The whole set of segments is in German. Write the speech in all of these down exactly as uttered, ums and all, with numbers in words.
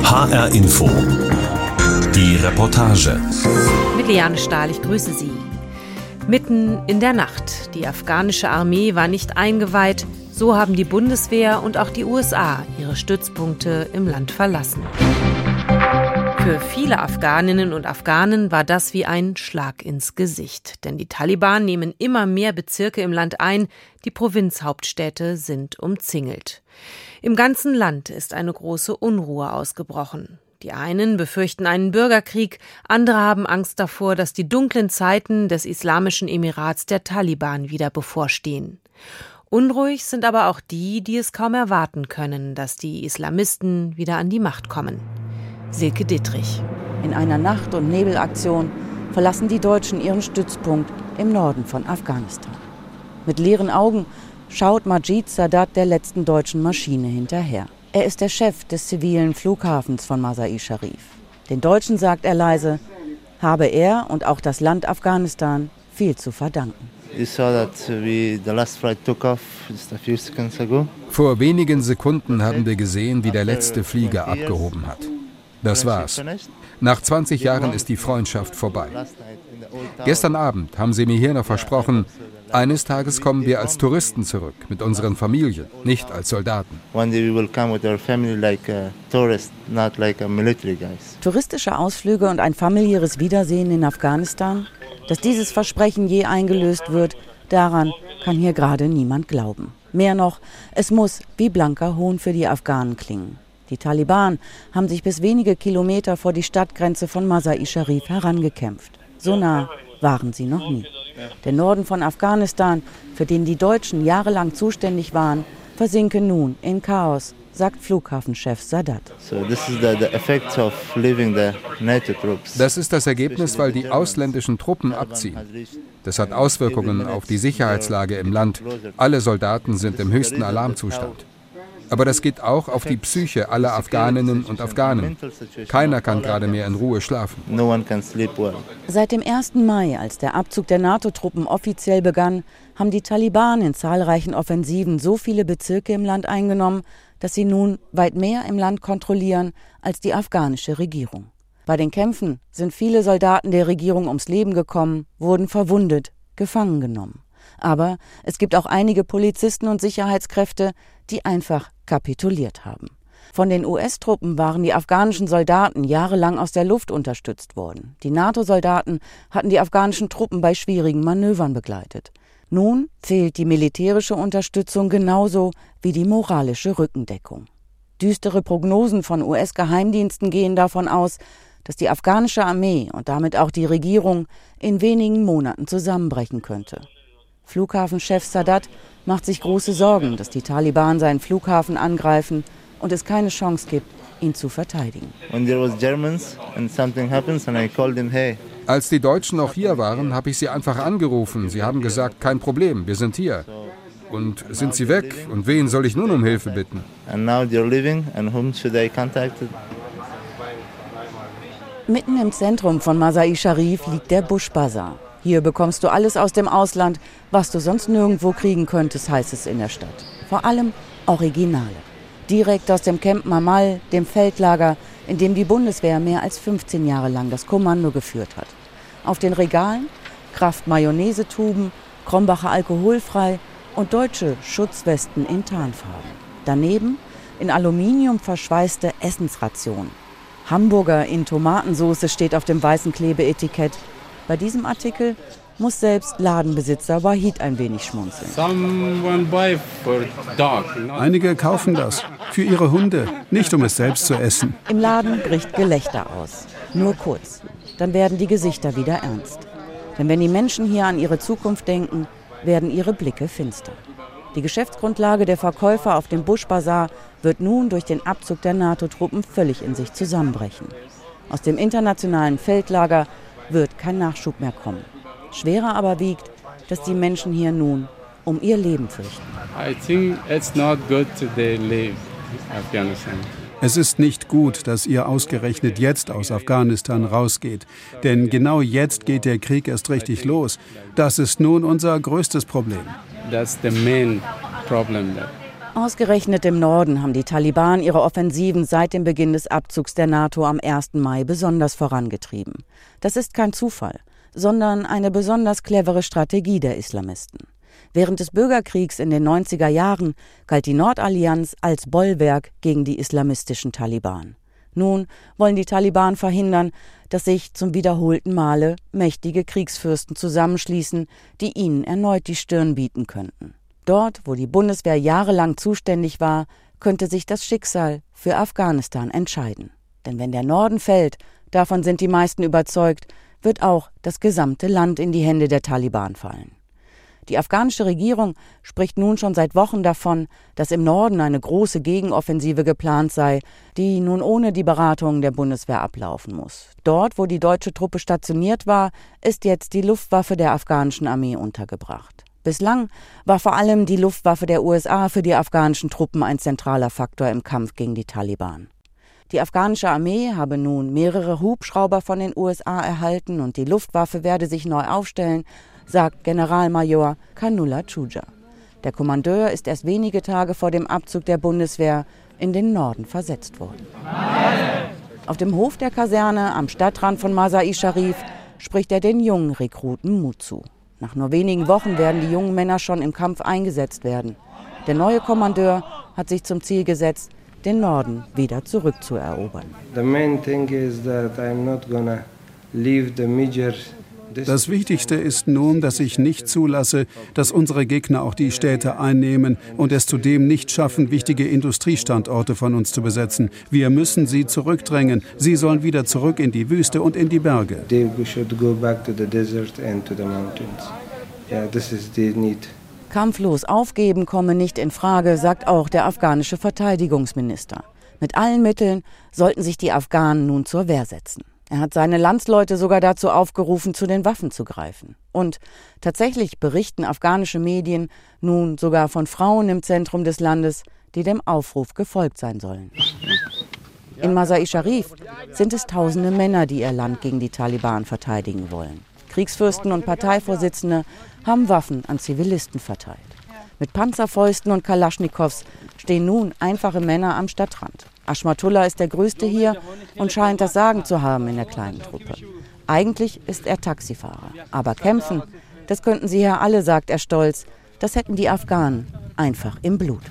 H R Info. Die Reportage. Mit Liane Stahl, ich grüße Sie. Mitten in der Nacht. Die afghanische Armee war nicht eingeweiht. So haben die Bundeswehr und auch die U S A ihre Stützpunkte im Land verlassen. Für viele Afghaninnen und Afghanen war das wie ein Schlag ins Gesicht. Denn die Taliban nehmen immer mehr Bezirke im Land ein. Die Provinzhauptstädte sind umzingelt. Im ganzen Land ist eine große Unruhe ausgebrochen. Die einen befürchten einen Bürgerkrieg, andere haben Angst davor, dass die dunklen Zeiten des Islamischen Emirats der Taliban wieder bevorstehen. Unruhig sind aber auch die, die es kaum erwarten können, dass die Islamisten wieder an die Macht kommen. Silke Dittrich. In einer Nacht- und Nebelaktion verlassen die Deutschen ihren Stützpunkt im Norden von Afghanistan. Mit leeren Augen schaut Majid Sadat der letzten deutschen Maschine hinterher. Er ist der Chef des zivilen Flughafens von Mazar-i-Sharif. Den Deutschen sagt er leise, habe er und auch das Land Afghanistan viel zu verdanken. Vor wenigen Sekunden haben wir gesehen, wie der letzte Flieger abgehoben hat. Das war's. Nach zwanzig Jahren ist die Freundschaft vorbei. Gestern Abend haben sie mir hier noch versprochen, eines Tages kommen wir als Touristen zurück, mit unseren Familien, nicht als Soldaten. Touristische Ausflüge und ein familiäres Wiedersehen in Afghanistan? Dass dieses Versprechen je eingelöst wird, daran kann hier gerade niemand glauben. Mehr noch, es muss wie blanker Hohn für die Afghanen klingen. Die Taliban haben sich bis wenige Kilometer vor die Stadtgrenze von Mazar-i-Sharif herangekämpft. So nah waren sie noch nie. Der Norden von Afghanistan, für den die Deutschen jahrelang zuständig waren, versinke nun in Chaos, sagt Flughafenchef Sadat. Das ist das Ergebnis, weil die ausländischen Truppen abziehen. Das hat Auswirkungen auf die Sicherheitslage im Land. Alle Soldaten sind im höchsten Alarmzustand. Aber das geht auch auf die Psyche aller Afghaninnen und Afghanen. Keiner kann gerade mehr in Ruhe schlafen. Seit dem ersten Mai, als der Abzug der NATO-Truppen offiziell begann, haben die Taliban in zahlreichen Offensiven so viele Bezirke im Land eingenommen, dass sie nun weit mehr im Land kontrollieren als die afghanische Regierung. Bei den Kämpfen sind viele Soldaten der Regierung ums Leben gekommen, wurden verwundet, gefangen genommen. Aber es gibt auch einige Polizisten und Sicherheitskräfte, die einfach kapituliert haben. Von den U S-Truppen waren die afghanischen Soldaten jahrelang aus der Luft unterstützt worden. Die NATO-Soldaten hatten die afghanischen Truppen bei schwierigen Manövern begleitet. Nun fehlt die militärische Unterstützung genauso wie die moralische Rückendeckung. Düstere Prognosen von U S-Geheimdiensten gehen davon aus, dass die afghanische Armee und damit auch die Regierung in wenigen Monaten zusammenbrechen könnte. Flughafenchef Sadat macht sich große Sorgen, dass die Taliban seinen Flughafen angreifen und es keine Chance gibt, ihn zu verteidigen. Als die Deutschen noch hier waren, habe ich sie einfach angerufen. Sie haben gesagt, kein Problem, wir sind hier. Und sind sie weg? Und wen soll ich nun um Hilfe bitten? Mitten im Zentrum von Mazar-i-Sharif liegt der Bush Bazaar. Hier bekommst du alles aus dem Ausland, was du sonst nirgendwo kriegen könntest, heißt es in der Stadt. Vor allem Originale. Direkt aus dem Camp Mamal, dem Feldlager, in dem die Bundeswehr mehr als fünfzehn Jahre lang das Kommando geführt hat. Auf den Regalen Kraft-Mayonnaise-Tuben, Krombacher alkoholfrei und deutsche Schutzwesten in Tarnfarben. Daneben in Aluminium verschweißte Essensrationen. Hamburger in Tomatensauce steht auf dem weißen Klebeetikett. Bei diesem Artikel muss selbst Ladenbesitzer Wahid ein wenig schmunzeln. Einige kaufen das für ihre Hunde, nicht um es selbst zu essen. Im Laden bricht Gelächter aus. Nur kurz. Dann werden die Gesichter wieder ernst. Denn wenn die Menschen hier an ihre Zukunft denken, werden ihre Blicke finster. Die Geschäftsgrundlage der Verkäufer auf dem Bush Bazaar wird nun durch den Abzug der NATO-Truppen völlig in sich zusammenbrechen. Aus dem internationalen Feldlager wird kein Nachschub mehr kommen. Schwerer aber wiegt, dass die Menschen hier nun um ihr Leben fürchten. Es ist nicht gut, dass ihr ausgerechnet jetzt aus Afghanistan rausgeht. Denn genau jetzt geht der Krieg erst richtig los. Das ist nun unser größtes Problem. That's the main problem. Ausgerechnet im Norden haben die Taliban ihre Offensiven seit dem Beginn des Abzugs der NATO am ersten Mai besonders vorangetrieben. Das ist kein Zufall, sondern eine besonders clevere Strategie der Islamisten. Während des Bürgerkriegs in den neunziger Jahren galt die Nordallianz als Bollwerk gegen die islamistischen Taliban. Nun wollen die Taliban verhindern, dass sich zum wiederholten Male mächtige Kriegsfürsten zusammenschließen, die ihnen erneut die Stirn bieten könnten. Dort, wo die Bundeswehr jahrelang zuständig war, könnte sich das Schicksal für Afghanistan entscheiden. Denn wenn der Norden fällt, davon sind die meisten überzeugt, wird auch das gesamte Land in die Hände der Taliban fallen. Die afghanische Regierung spricht nun schon seit Wochen davon, dass im Norden eine große Gegenoffensive geplant sei, die nun ohne die Beratungen der Bundeswehr ablaufen muss. Dort, wo die deutsche Truppe stationiert war, ist jetzt die Luftwaffe der afghanischen Armee untergebracht. Bislang war vor allem die Luftwaffe der U S A für die afghanischen Truppen ein zentraler Faktor im Kampf gegen die Taliban. Die afghanische Armee habe nun mehrere Hubschrauber von den U S A erhalten und die Luftwaffe werde sich neu aufstellen, sagt Generalmajor Kanullah Chuja. Der Kommandeur ist erst wenige Tage vor dem Abzug der Bundeswehr in den Norden versetzt worden. Auf dem Hof der Kaserne am Stadtrand von Masar-i Sharif spricht er den jungen Rekruten Mut zu. Nach nur wenigen Wochen werden die jungen Männer schon im Kampf eingesetzt werden. Der neue Kommandeur hat sich zum Ziel gesetzt, den Norden wieder zurückzuerobern. The main thing is that I'm not gonna leave the major. Das Wichtigste ist nun, dass ich nicht zulasse, dass unsere Gegner auch die Städte einnehmen und es zudem nicht schaffen, wichtige Industriestandorte von uns zu besetzen. Wir müssen sie zurückdrängen. Sie sollen wieder zurück in die Wüste und in die Berge. They should go back to the desert and to the mountains. Yeah, this is the need. Kampflos aufgeben komme nicht in Frage, sagt auch der afghanische Verteidigungsminister. Mit allen Mitteln sollten sich die Afghanen nun zur Wehr setzen. Er hat seine Landsleute sogar dazu aufgerufen, zu den Waffen zu greifen. Und tatsächlich berichten afghanische Medien nun sogar von Frauen im Zentrum des Landes, die dem Aufruf gefolgt sein sollen. In Masar-i Sharif sind es tausende Männer, die ihr Land gegen die Taliban verteidigen wollen. Kriegsfürsten und Parteivorsitzende haben Waffen an Zivilisten verteilt. Mit Panzerfäusten und Kalaschnikows stehen nun einfache Männer am Stadtrand. Ashmatullah ist der Größte hier und scheint das Sagen zu haben in der kleinen Truppe. Eigentlich ist er Taxifahrer. Aber kämpfen, das könnten sie ja alle, sagt er stolz. Das hätten die Afghanen einfach im Blut.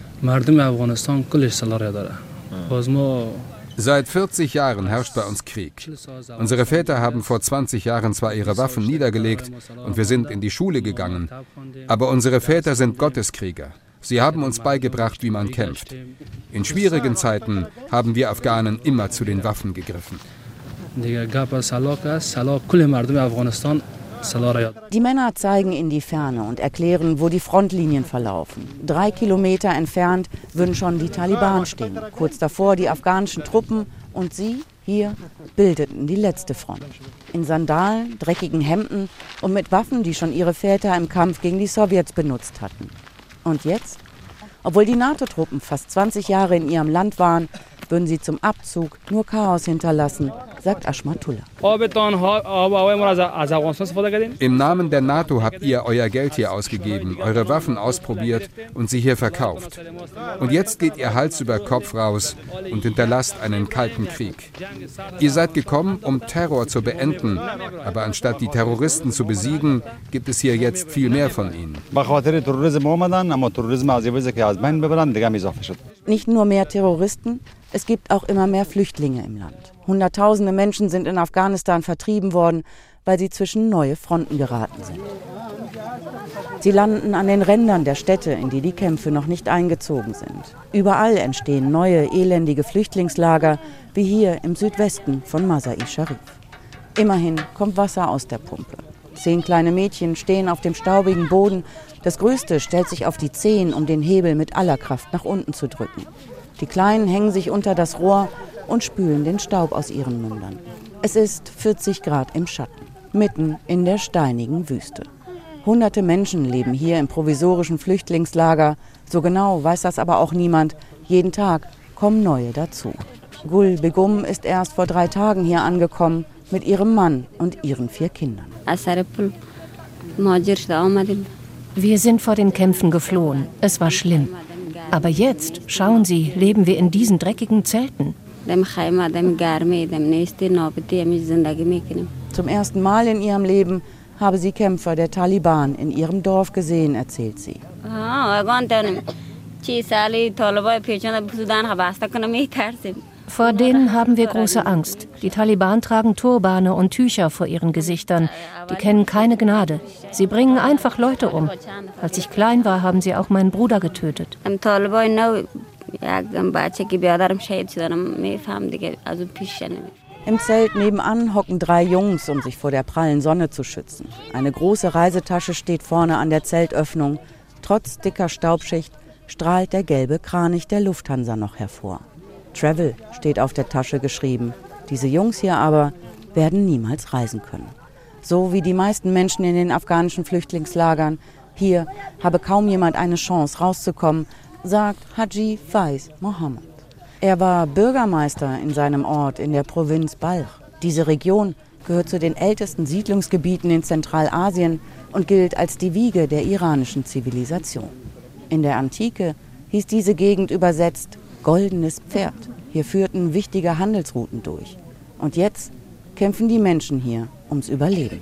Seit vierzig Jahren herrscht bei uns Krieg. Unsere Väter haben vor zwanzig Jahren zwar ihre Waffen niedergelegt und wir sind in die Schule gegangen, aber unsere Väter sind Gotteskrieger. Sie haben uns beigebracht, wie man kämpft. In schwierigen Zeiten haben wir Afghanen immer zu den Waffen gegriffen. Die Männer zeigen in die Ferne und erklären, wo die Frontlinien verlaufen. Drei Kilometer entfernt würden schon die Taliban stehen. Kurz davor die afghanischen Truppen und sie hier bildeten die letzte Front. In Sandalen, dreckigen Hemden und mit Waffen, die schon ihre Väter im Kampf gegen die Sowjets benutzt hatten. Und jetzt? Obwohl die NATO-Truppen fast zwanzig Jahre in ihrem Land waren, würden sie zum Abzug nur Chaos hinterlassen, sagt Ashmatullah. Im Namen der NATO habt ihr euer Geld hier ausgegeben, eure Waffen ausprobiert und sie hier verkauft. Und jetzt geht ihr Hals über Kopf raus und hinterlasst einen kalten Krieg. Ihr seid gekommen, um Terror zu beenden, aber anstatt die Terroristen zu besiegen, gibt es hier jetzt viel mehr von ihnen. Nicht nur mehr Terroristen, es gibt auch immer mehr Flüchtlinge im Land. Hunderttausende Menschen sind in Afghanistan vertrieben worden, weil sie zwischen neue Fronten geraten sind. Sie landen an den Rändern der Städte, in die die Kämpfe noch nicht eingezogen sind. Überall entstehen neue, elendige Flüchtlingslager, wie hier im Südwesten von Masar-i Sharif. Immerhin kommt Wasser aus der Pumpe. Zehn kleine Mädchen stehen auf dem staubigen Boden. Das Größte stellt sich auf die Zehen, um den Hebel mit aller Kraft nach unten zu drücken. Die Kleinen hängen sich unter das Rohr und spülen den Staub aus ihren Mündern. Es ist vierzig Grad im Schatten, mitten in der steinigen Wüste. Hunderte Menschen leben hier im provisorischen Flüchtlingslager. So genau weiß das aber auch niemand. Jeden Tag kommen neue dazu. Gul Begum ist erst vor drei Tagen hier angekommen mit ihrem Mann und ihren vier Kindern. Wir sind vor den Kämpfen geflohen. Es war schlimm. Aber jetzt, schauen Sie, leben wir in diesen dreckigen Zelten. Zum ersten Mal in ihrem Leben habe sie Kämpfer der Taliban in ihrem Dorf gesehen, erzählt sie. Vor denen haben wir große Angst. Die Taliban tragen Turbane und Tücher vor ihren Gesichtern. Die kennen keine Gnade. Sie bringen einfach Leute um. Als ich klein war, haben sie auch meinen Bruder getötet. Im Zelt nebenan hocken drei Jungs, um sich vor der prallen Sonne zu schützen. Eine große Reisetasche steht vorne an der Zeltöffnung. Trotz dicker Staubschicht strahlt der gelbe Kranich der Lufthansa noch hervor. Travel steht auf der Tasche geschrieben. Diese Jungs hier aber werden niemals reisen können. So wie die meisten Menschen in den afghanischen Flüchtlingslagern. Hier habe kaum jemand eine Chance rauszukommen, sagt Haji Faiz Mohammed. Er war Bürgermeister in seinem Ort in der Provinz Balch. Diese Region gehört zu den ältesten Siedlungsgebieten in Zentralasien und gilt als die Wiege der iranischen Zivilisation. In der Antike hieß diese Gegend übersetzt goldenes Pferd. Hier führten wichtige Handelsrouten durch. Und jetzt kämpfen die Menschen hier ums Überleben.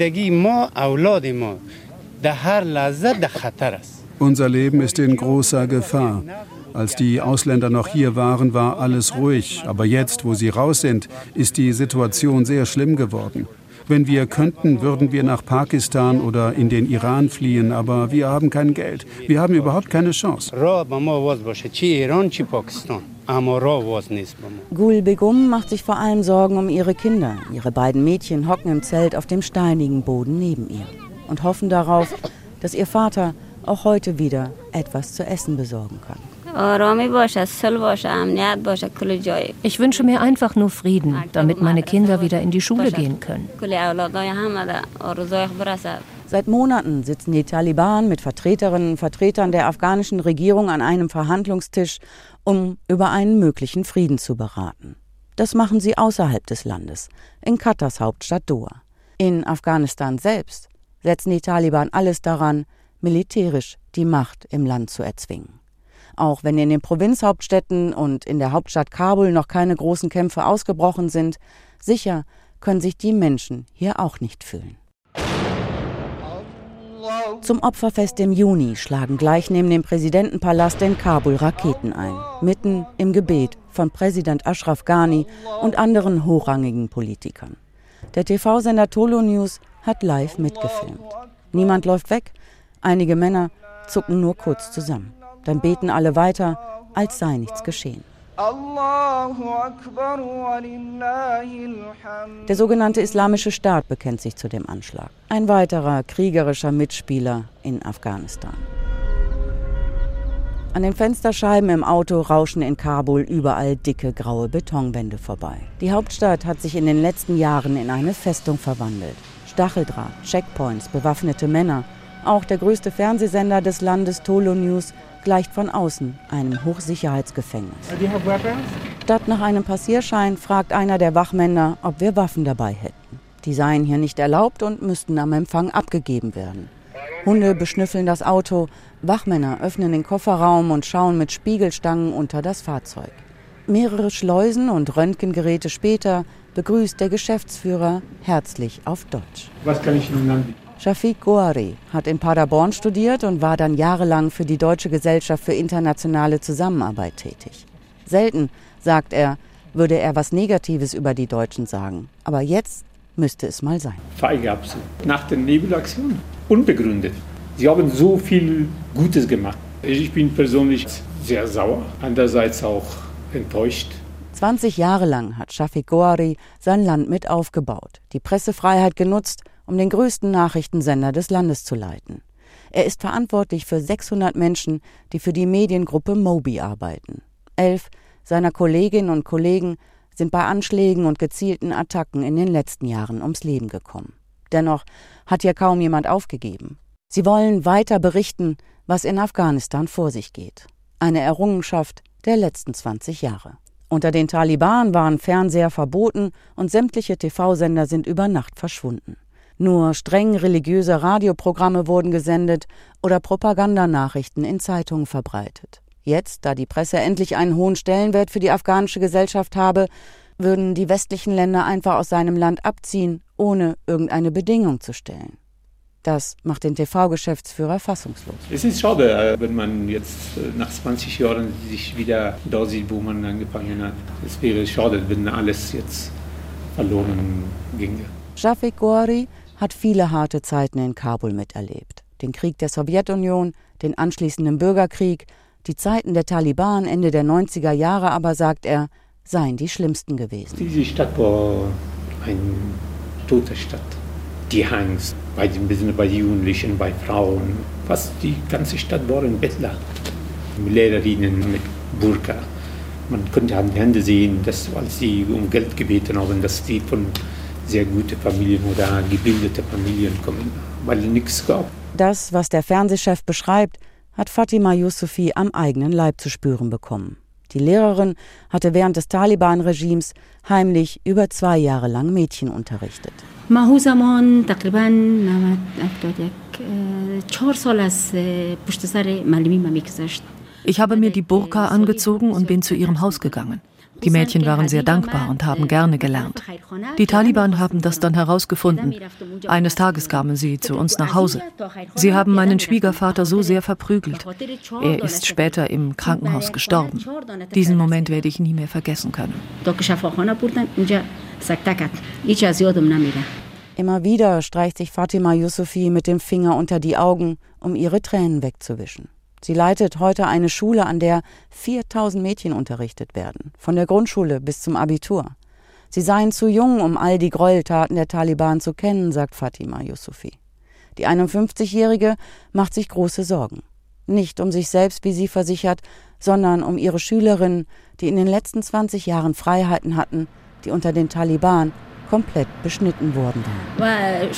Unser Leben ist in großer Gefahr. Als die Ausländer noch hier waren, war alles ruhig. Aber jetzt, wo sie raus sind, ist die Situation sehr schlimm geworden. Wenn wir könnten, würden wir nach Pakistan oder in den Iran fliehen, aber wir haben kein Geld. Wir haben überhaupt keine Chance. Gul Begum macht sich vor allem Sorgen um ihre Kinder. Ihre beiden Mädchen hocken im Zelt auf dem steinigen Boden neben ihr und hoffen darauf, dass ihr Vater auch heute wieder etwas zu essen besorgen kann. Ich wünsche mir einfach nur Frieden, damit meine Kinder wieder in die Schule gehen können. Seit Monaten sitzen die Taliban mit Vertreterinnen und Vertretern der afghanischen Regierung an einem Verhandlungstisch, um über einen möglichen Frieden zu beraten. Das machen sie außerhalb des Landes, in Katars Hauptstadt Doha. In Afghanistan selbst setzen die Taliban alles daran, militärisch die Macht im Land zu erzwingen. Auch wenn in den Provinzhauptstädten und in der Hauptstadt Kabul noch keine großen Kämpfe ausgebrochen sind, sicher können sich die Menschen hier auch nicht fühlen. Zum Opferfest im Juni schlagen gleich neben dem Präsidentenpalast in Kabul Raketen ein, mitten im Gebet von Präsident Ashraf Ghani und anderen hochrangigen Politikern. Der T V-Sender Tolo News hat live mitgefilmt. Niemand läuft weg, einige Männer zucken nur kurz zusammen. Dann beten alle weiter, als sei nichts geschehen. Der sogenannte Islamische Staat bekennt sich zu dem Anschlag. Ein weiterer kriegerischer Mitspieler in Afghanistan. An den Fensterscheiben im Auto rauschen in Kabul überall dicke graue Betonwände vorbei. Die Hauptstadt hat sich in den letzten Jahren in eine Festung verwandelt. Stacheldraht, Checkpoints, bewaffnete Männer. Auch der größte Fernsehsender des Landes, Tolo News, gleicht von außen einem Hochsicherheitsgefängnis. Statt nach einem Passierschein fragt einer der Wachmänner, ob wir Waffen dabei hätten. Die seien hier nicht erlaubt und müssten am Empfang abgegeben werden. Hunde beschnüffeln das Auto, Wachmänner öffnen den Kofferraum und schauen mit Spiegelstangen unter das Fahrzeug. Mehrere Schleusen und Röntgengeräte später begrüßt der Geschäftsführer herzlich auf Deutsch. Was kann ich Ihnen anbieten? Shafiq Goari hat in Paderborn studiert und war dann jahrelang für die Deutsche Gesellschaft für internationale Zusammenarbeit tätig. Selten, sagt er, würde er was Negatives über die Deutschen sagen. Aber jetzt müsste es mal sein. Feige Absicht. Nach der Nebelaktion unbegründet. Sie haben so viel Gutes gemacht. Ich bin persönlich sehr sauer, andererseits auch enttäuscht. zwanzig Jahre lang hat Shafiq Goari sein Land mit aufgebaut, die Pressefreiheit genutzt, um den größten Nachrichtensender des Landes zu leiten. Er ist verantwortlich für sechshundert Menschen, die für die Mediengruppe Moby arbeiten. Elf seiner Kolleginnen und Kollegen sind bei Anschlägen und gezielten Attacken in den letzten Jahren ums Leben gekommen. Dennoch hat hier kaum jemand aufgegeben. Sie wollen weiter berichten, was in Afghanistan vor sich geht. Eine Errungenschaft der letzten zwanzig Jahre. Unter den Taliban waren Fernseher verboten und sämtliche T V-Sender sind über Nacht verschwunden. Nur streng religiöse Radioprogramme wurden gesendet oder Propagandanachrichten in Zeitungen verbreitet. Jetzt, da die Presse endlich einen hohen Stellenwert für die afghanische Gesellschaft habe, würden die westlichen Länder einfach aus seinem Land abziehen, ohne irgendeine Bedingung zu stellen. Das macht den T V-Geschäftsführer fassungslos. Es ist schade, wenn man jetzt nach zwanzig Jahren sich wieder da sieht, wo man angefangen hat. Es wäre schade, wenn alles jetzt verloren ginge. Shafiq Ghouri hat viele harte Zeiten in Kabul miterlebt. Den Krieg der Sowjetunion, den anschließenden Bürgerkrieg, die Zeiten der Taliban Ende der neunziger Jahre aber, sagt er, seien die schlimmsten gewesen. Diese Stadt war eine tote Stadt. Die Angst bei den, bei den Jugendlichen, bei Frauen. Fast die ganze Stadt waren Bettler. Lehrerinnen mit Burka. Man konnte an den Händen sehen, dass, als sie um Geld gebeten haben, dass die von sehr guten Familien oder gebildeten Familien kommen, weil es nichts gab. Das, was der Fernsehchef beschreibt, hat Fatima Yousufi am eigenen Leib zu spüren bekommen. Die Lehrerin hatte während des Taliban-Regimes heimlich über zwei Jahre lang Mädchen unterrichtet. Ich habe mir die Burka angezogen und bin zu ihrem Haus gegangen. Die Mädchen waren sehr dankbar und haben gerne gelernt. Die Taliban haben das dann herausgefunden. Eines Tages kamen sie zu uns nach Hause. Sie haben meinen Schwiegervater so sehr verprügelt. Er ist später im Krankenhaus gestorben. Diesen Moment werde ich nie mehr vergessen können. Immer wieder streicht sich Fatima Yousufi mit dem Finger unter die Augen, um ihre Tränen wegzuwischen. Sie leitet heute eine Schule, an der viertausend Mädchen unterrichtet werden, von der Grundschule bis zum Abitur. Sie seien zu jung, um all die Gräueltaten der Taliban zu kennen, sagt Fatima Yousufi. Die einundfünfzigjährige macht sich große Sorgen. Nicht um sich selbst, wie sie versichert, sondern um ihre Schülerinnen, die in den letzten zwanzig Jahren Freiheiten hatten, die unter den Taliban komplett beschnitten worden waren.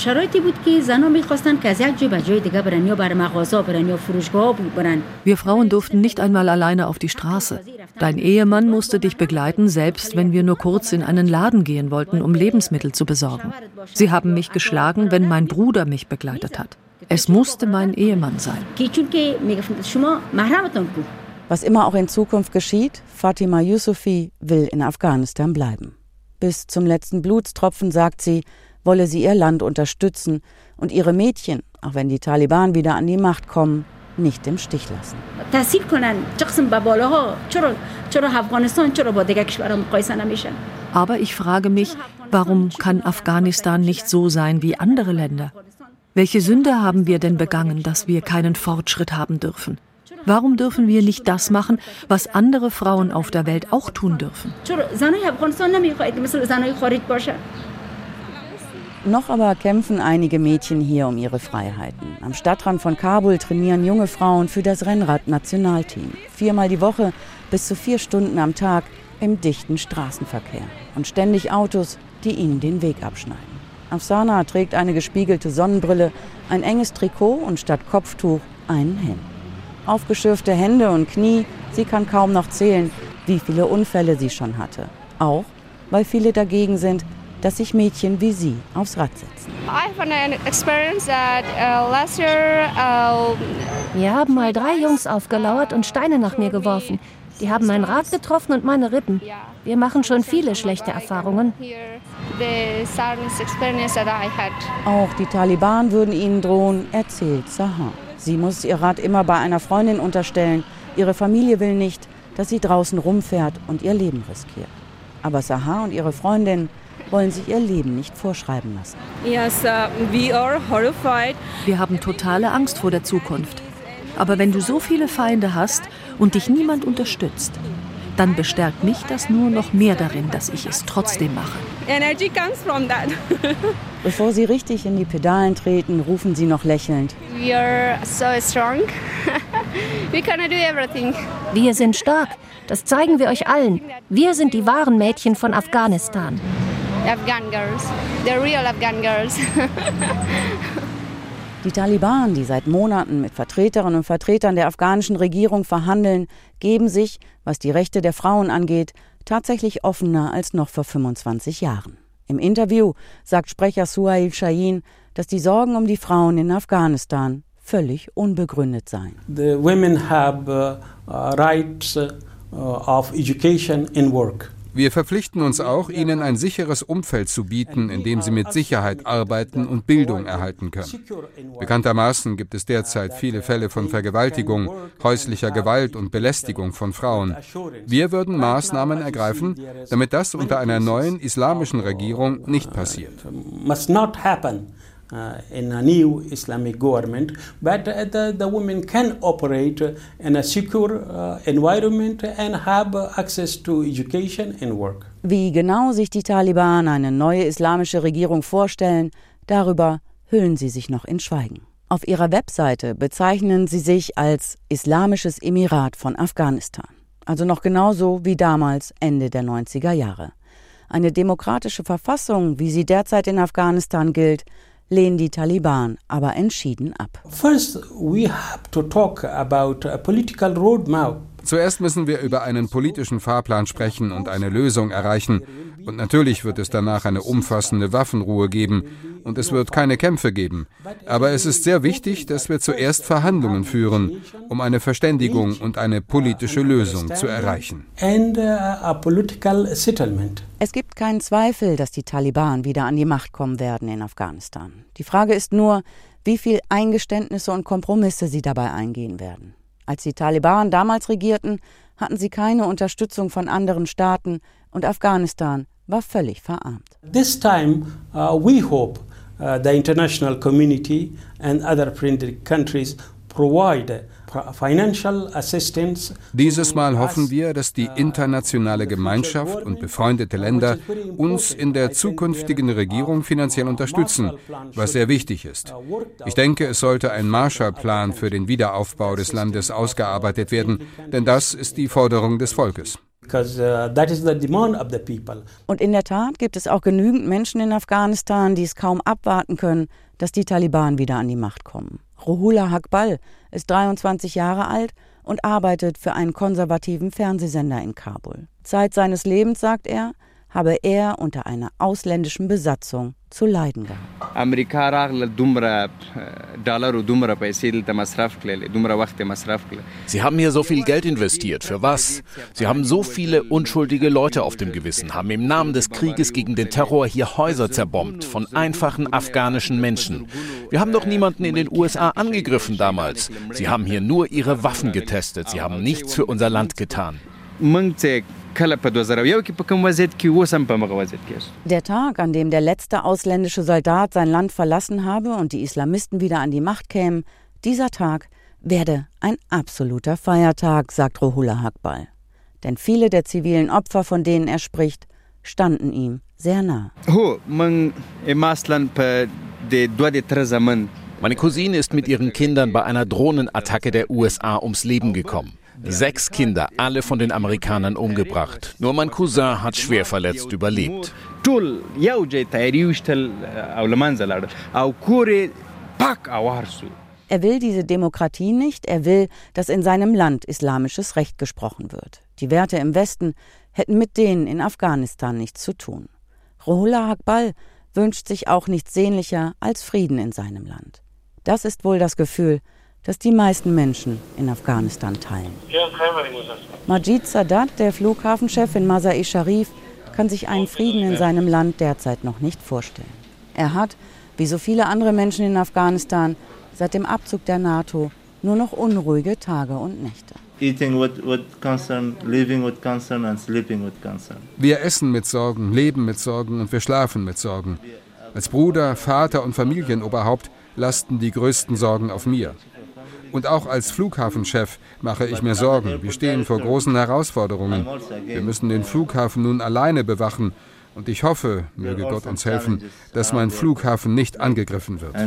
Wir Frauen durften nicht einmal alleine auf die Straße. Dein Ehemann musste dich begleiten, selbst wenn wir nur kurz in einen Laden gehen wollten, um Lebensmittel zu besorgen. Sie haben mich geschlagen, wenn mein Bruder mich begleitet hat. Es musste mein Ehemann sein. Was immer auch in Zukunft geschieht, Fatima Yousufi will in Afghanistan bleiben. Bis zum letzten Blutstropfen, sagt sie, wolle sie ihr Land unterstützen und ihre Mädchen, auch wenn die Taliban wieder an die Macht kommen, nicht im Stich lassen. Aber ich frage mich, warum kann Afghanistan nicht so sein wie andere Länder? Welche Sünde haben wir denn begangen, dass wir keinen Fortschritt haben dürfen? Warum dürfen wir nicht das machen, was andere Frauen auf der Welt auch tun dürfen? Noch aber kämpfen einige Mädchen hier um ihre Freiheiten. Am Stadtrand von Kabul trainieren junge Frauen für das Rennrad-Nationalteam. Viermal die Woche, bis zu vier Stunden am Tag im dichten Straßenverkehr. Und ständig Autos, die ihnen den Weg abschneiden. Afsana trägt eine gespiegelte Sonnenbrille, ein enges Trikot und statt Kopftuch einen Helm. Aufgeschürfte Hände und Knie, sie kann kaum noch zählen, wie viele Unfälle sie schon hatte. Auch, weil viele dagegen sind, dass sich Mädchen wie sie aufs Rad setzen. Mir haben mal drei Jungs aufgelauert und Steine nach mir geworfen. Die haben mein Rad getroffen und meine Rippen. Wir machen schon viele schlechte Erfahrungen. Auch die Taliban würden ihnen drohen, erzählt Sahar. Sie muss ihr Rad immer bei einer Freundin unterstellen. Ihre Familie will nicht, dass sie draußen rumfährt und ihr Leben riskiert. Aber Sahar und ihre Freundin wollen sich ihr Leben nicht vorschreiben lassen. Yes, uh, we are horrified. Wir haben totale Angst vor der Zukunft. Aber wenn du so viele Feinde hast und dich niemand unterstützt, dann bestärkt mich das nur noch mehr darin, dass ich es trotzdem mache. Energy comes from that. Bevor sie richtig in die Pedalen treten, rufen sie noch lächelnd: We are so strong. We can do everything. Wir sind stark. Das zeigen wir euch allen. Wir sind die wahren Mädchen von Afghanistan. Afghan girls. The real Afghan girls. Die Taliban, die seit Monaten mit Vertreterinnen und Vertretern der afghanischen Regierung verhandeln, geben sich, was die Rechte der Frauen angeht, tatsächlich offener als noch vor fünfundzwanzig Jahren. Im Interview sagt Sprecher Suhail Shaheen, dass die Sorgen um die Frauen in Afghanistan völlig unbegründet seien. The women have uh, rights uh, of education and work. Wir verpflichten uns auch, ihnen ein sicheres Umfeld zu bieten, in dem sie mit Sicherheit arbeiten und Bildung erhalten können. Bekanntermaßen gibt es derzeit viele Fälle von Vergewaltigung, häuslicher Gewalt und Belästigung von Frauen. Wir würden Maßnahmen ergreifen, damit das unter einer neuen islamischen Regierung nicht passiert. Uh, in a new Islamic government, but uh, the, the women can operate in a secure uh, environment and have access to education and work. Wie genau sich die Taliban eine neue islamische Regierung vorstellen, darüber hüllen sie sich noch in Schweigen. Auf ihrer Webseite bezeichnen sie sich als Islamisches Emirat von Afghanistan. Also noch genauso wie damals Ende der neunziger Jahre. Eine demokratische Verfassung, wie sie derzeit in Afghanistan gilt, lehnen die Taliban aber entschieden ab. First, we have to talk about a political roadmap. Zuerst müssen wir über einen politischen Fahrplan sprechen und eine Lösung erreichen. Und natürlich wird es danach eine umfassende Waffenruhe geben und es wird keine Kämpfe geben. Aber es ist sehr wichtig, dass wir zuerst Verhandlungen führen, um eine Verständigung und eine politische Lösung zu erreichen. Es gibt keinen Zweifel, dass die Taliban wieder an die Macht kommen werden in Afghanistan. Die Frage ist nur, wie viel Eingeständnisse und Kompromisse sie dabei eingehen werden. Als die Taliban damals regierten, hatten sie keine Unterstützung von anderen Staaten und Afghanistan war völlig verarmt. This time uh, we hope uh, the international community and other friendly countries provide financial assistance. Dieses Mal hoffen wir, dass die internationale Gemeinschaft und befreundete Länder uns in der zukünftigen Regierung finanziell unterstützen, was sehr wichtig ist. Ich denke, es sollte ein Marshallplan für den Wiederaufbau des Landes ausgearbeitet werden, denn das ist die Forderung des Volkes. Und in der Tat gibt es auch genügend Menschen in Afghanistan, die es kaum abwarten können, dass die Taliban wieder an die Macht kommen. Rohullah Hakbal ist dreiundzwanzig Jahre alt und arbeitet für einen konservativen Fernsehsender in Kabul. Zeit seines Lebens, sagt er, habe er unter einer ausländischen Besatzung zu leiden gehabt. Sie haben hier so viel Geld investiert. Für was? Sie haben so viele unschuldige Leute auf dem Gewissen, haben im Namen des Krieges gegen den Terror hier Häuser zerbombt von einfachen afghanischen Menschen. Wir haben doch niemanden in den U S A angegriffen damals. Sie haben hier nur ihre Waffen getestet. Sie haben nichts für unser Land getan. Der Tag, an dem der letzte ausländische Soldat sein Land verlassen habe und die Islamisten wieder an die Macht kämen, dieser Tag werde ein absoluter Feiertag, sagt Rohullah Hakbal. Denn viele der zivilen Opfer, von denen er spricht, standen ihm sehr nah. Meine Cousine ist mit ihren Kindern bei einer Drohnenattacke der U S A ums Leben gekommen. Sechs Kinder, alle von den Amerikanern umgebracht. Nur mein Cousin hat schwer verletzt überlebt. Er will diese Demokratie nicht, er will, dass in seinem Land islamisches Recht gesprochen wird. Die Werte im Westen hätten mit denen in Afghanistan nichts zu tun. Rohullah Hakbal wünscht sich auch nichts sehnlicher als Frieden in seinem Land. Das ist wohl das Gefühl, das die meisten Menschen in Afghanistan teilen. Majid Sadat, der Flughafenchef in Mazar-e Sharif, kann sich einen Frieden in seinem Land derzeit noch nicht vorstellen. Er hat, wie so viele andere Menschen in Afghanistan, seit dem Abzug der NATO nur noch unruhige Tage und Nächte. Wir essen mit Sorgen, leben mit Sorgen und wir schlafen mit Sorgen. Als Bruder, Vater und Familienoberhaupt lasten die größten Sorgen auf mir. Und auch als Flughafenchef mache ich mir Sorgen. Wir stehen vor großen Herausforderungen. Wir müssen den Flughafen nun alleine bewachen. Und ich hoffe, möge Gott uns helfen, dass mein Flughafen nicht angegriffen wird.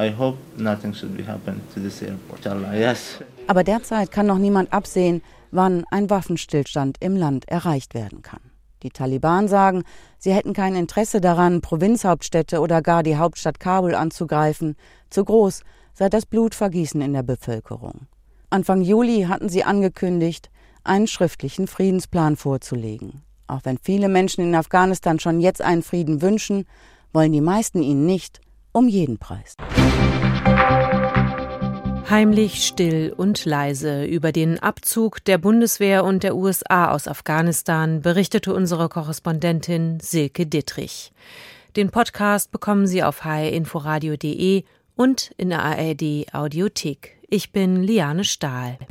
Aber derzeit kann noch niemand absehen, wann ein Waffenstillstand im Land erreicht werden kann. Die Taliban sagen, sie hätten kein Interesse daran, Provinzhauptstädte oder gar die Hauptstadt Kabul anzugreifen. Zu groß sei das Blutvergießen in der Bevölkerung. Anfang Juli hatten sie angekündigt, einen schriftlichen Friedensplan vorzulegen. Auch wenn viele Menschen in Afghanistan schon jetzt einen Frieden wünschen, wollen die meisten ihn nicht um jeden Preis. Heimlich, still und leise über den Abzug der Bundeswehr und der U S A aus Afghanistan berichtete unsere Korrespondentin Silke Dittrich. Den Podcast bekommen Sie auf h r inforadio punkt d e und in der A R D Audiothek. Ich bin Liane Stahl.